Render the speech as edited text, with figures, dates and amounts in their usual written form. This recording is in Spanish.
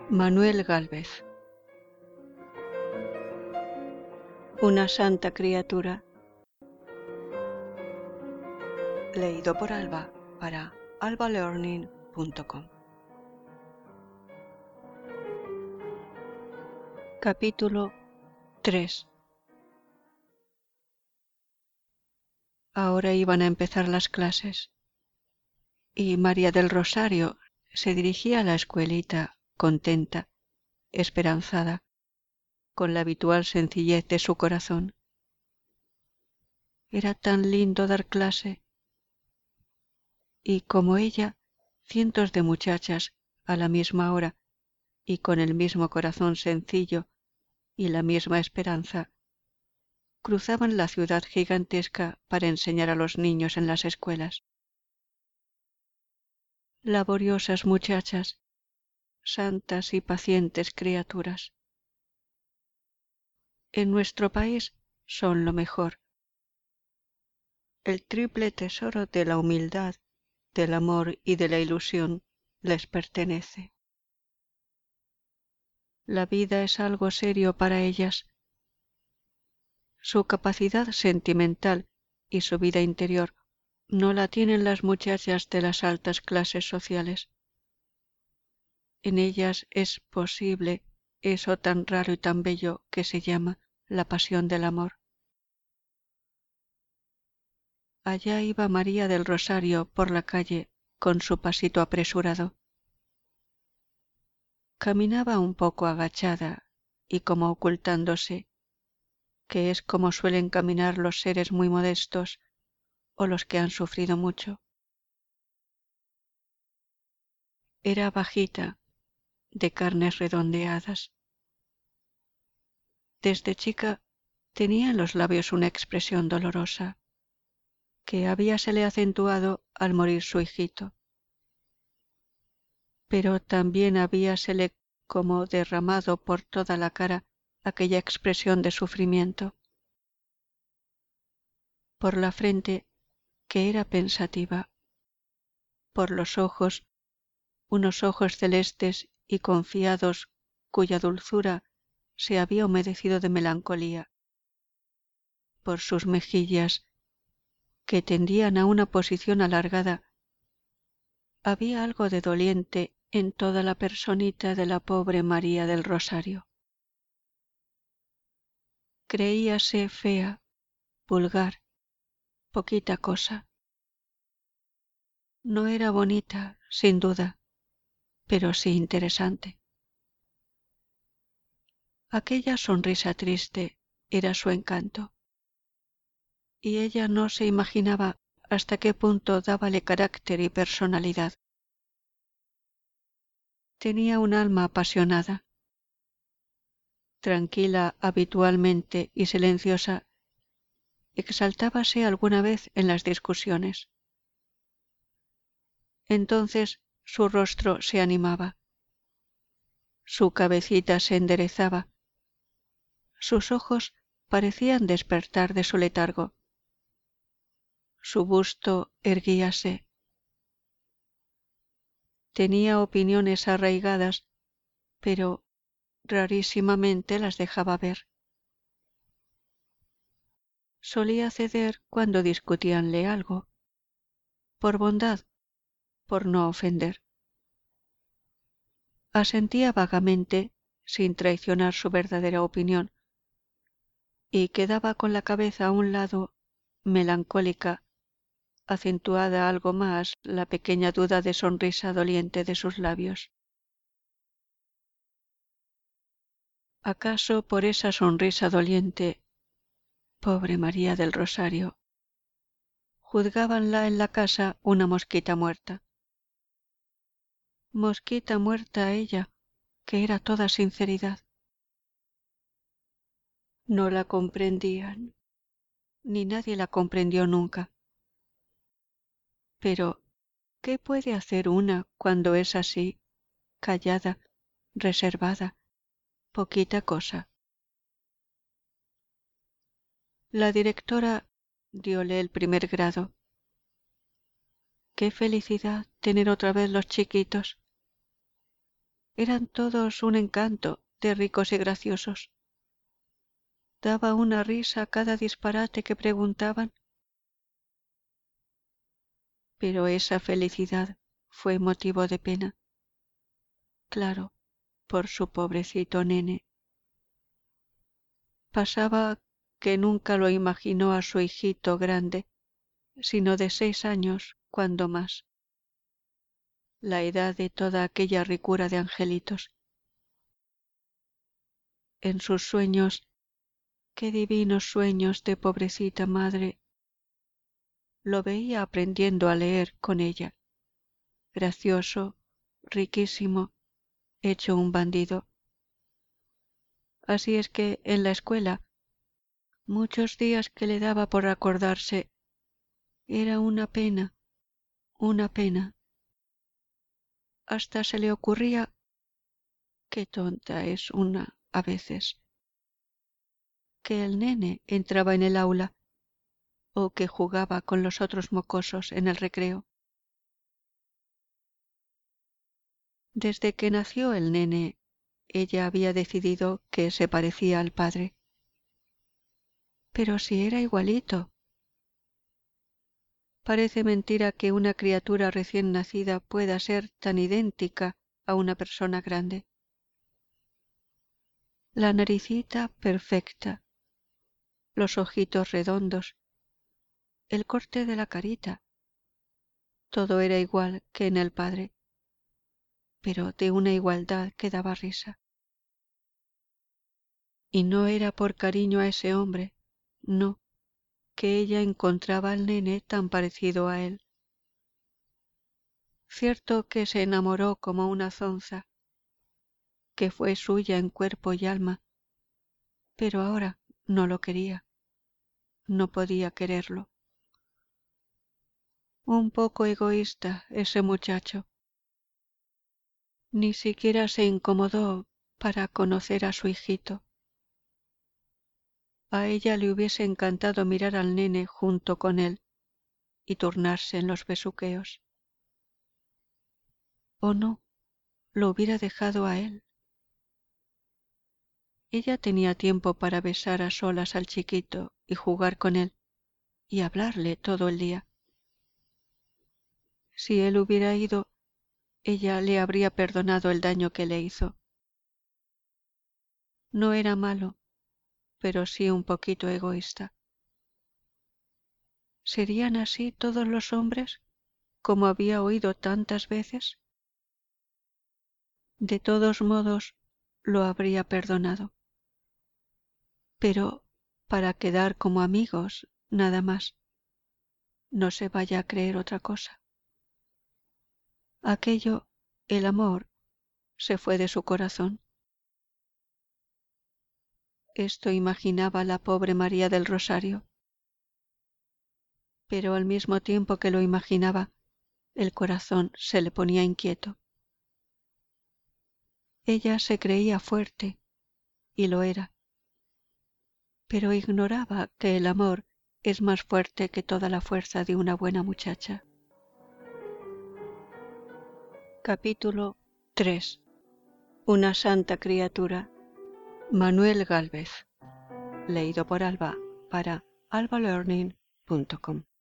Manuel Gálvez. Una santa criatura. Leído por Alba para albalearning.com. Capítulo 3. Ahora iban a empezar las clases y María del Rosario se dirigía a la escuelita contenta, esperanzada, con la habitual sencillez de su corazón. Era tan lindo dar clase, y como ella, cientos de muchachas a la misma hora y con el mismo corazón sencillo y la misma esperanza, cruzaban la ciudad gigantesca para enseñar a los niños en las escuelas. Laboriosas muchachas, santas y pacientes criaturas. En nuestro país son lo mejor. El triple tesoro de la humildad, del amor y de la ilusión les pertenece. La vida es algo serio para ellas. Su capacidad sentimental y su vida interior no la tienen las muchachas de las altas clases sociales. En ellas es posible eso tan raro y tan bello que se llama la pasión del amor. Allá iba María del Rosario por la calle con su pasito apresurado. Caminaba un poco agachada y como ocultándose, que es como suelen caminar los seres muy modestos o los que han sufrido mucho. Era bajita, de carnes redondeadas. Desde chica tenía en los labios una expresión dolorosa, que habíasele acentuado al morir su hijito. Pero también habíasele como derramado por toda la cara aquella expresión de sufrimiento. Por la frente, que era pensativa. Por los ojos, unos ojos celestes y confiados cuya dulzura se había humedecido de melancolía. Por sus mejillas, que tendían a una posición alargada, había algo de doliente en toda la personita de la pobre María del Rosario. Creíase fea, vulgar, poquita cosa. No era bonita, sin duda, pero sí interesante. Aquella sonrisa triste era su encanto, y ella no se imaginaba hasta qué punto dábale carácter y personalidad. Tenía un alma apasionada. Tranquila habitualmente y silenciosa, exaltábase alguna vez en las discusiones. Entonces su rostro se animaba, su cabecita se enderezaba, sus ojos parecían despertar de su letargo, su busto erguíase. Tenía opiniones arraigadas, pero rarísimamente las dejaba ver. Solía ceder cuando discutíanle algo, por bondad, por no ofender. Asentía vagamente, sin traicionar su verdadera opinión, y quedaba con la cabeza a un lado, melancólica, acentuada algo más la pequeña duda de sonrisa doliente de sus labios. ¿Acaso por esa sonrisa doliente, pobre María del Rosario, juzgábanla en la casa una mosquita muerta? Mosquita muerta ella, que era toda sinceridad. No la comprendían, ni nadie la comprendió nunca. Pero, ¿qué puede hacer una cuando es así, callada, reservada, poquita cosa? La directora diole el primer grado. Qué felicidad tener otra vez los chiquitos. Eran todos un encanto, de ricos y graciosos. Daba una risa cada disparate que preguntaban. Pero esa felicidad fue motivo de pena. Claro, por su pobrecito nene. Pasaba que nunca lo imaginó a su hijito grande, sino de 6 años, cuando más. La edad de toda aquella ricura de angelitos. En sus sueños, qué divinos sueños de pobrecita madre, lo veía aprendiendo a leer con ella, gracioso, riquísimo, hecho un bandido. Así es que en la escuela, muchos días que le daba por acordarse, era una pena, una pena. Hasta se le ocurría, qué tonta es una a veces, que el nene entraba en el aula o que jugaba con los otros mocosos en el recreo. Desde que nació el nene, ella había decidido que se parecía al padre. Pero si era igualito. Parece mentira que una criatura recién nacida pueda ser tan idéntica a una persona grande. La naricita perfecta, los ojitos redondos, el corte de la carita, todo era igual que en el padre, pero de una igualdad que daba risa. Y no era por cariño a ese hombre, no, que ella encontraba al nene tan parecido a él. Cierto que se enamoró como una zonza, que fue suya en cuerpo y alma, pero ahora no lo quería, no podía quererlo. Un poco egoísta ese muchacho. Ni siquiera se incomodó para conocer a su hijito. A ella le hubiese encantado mirar al nene junto con él y turnarse en los besuqueos. O no, lo hubiera dejado a él. Ella tenía tiempo para besar a solas al chiquito y jugar con él y hablarle todo el día. Si él hubiera ido, ella le habría perdonado el daño que le hizo. No era malo, pero sí un poquito egoísta. ¿Serían así todos los hombres, como había oído tantas veces? De todos modos, lo habría perdonado. Pero para quedar como amigos, nada más. No se vaya a creer otra cosa. Aquello, el amor, se fue de su corazón. Esto imaginaba la pobre María del Rosario. Pero al mismo tiempo que lo imaginaba, el corazón se le ponía inquieto. Ella se creía fuerte, y lo era, pero ignoraba que el amor es más fuerte que toda la fuerza de una buena muchacha. Capítulo 3. Una santa criatura. Manuel Gálvez. Leído por Alba para albalearning.com.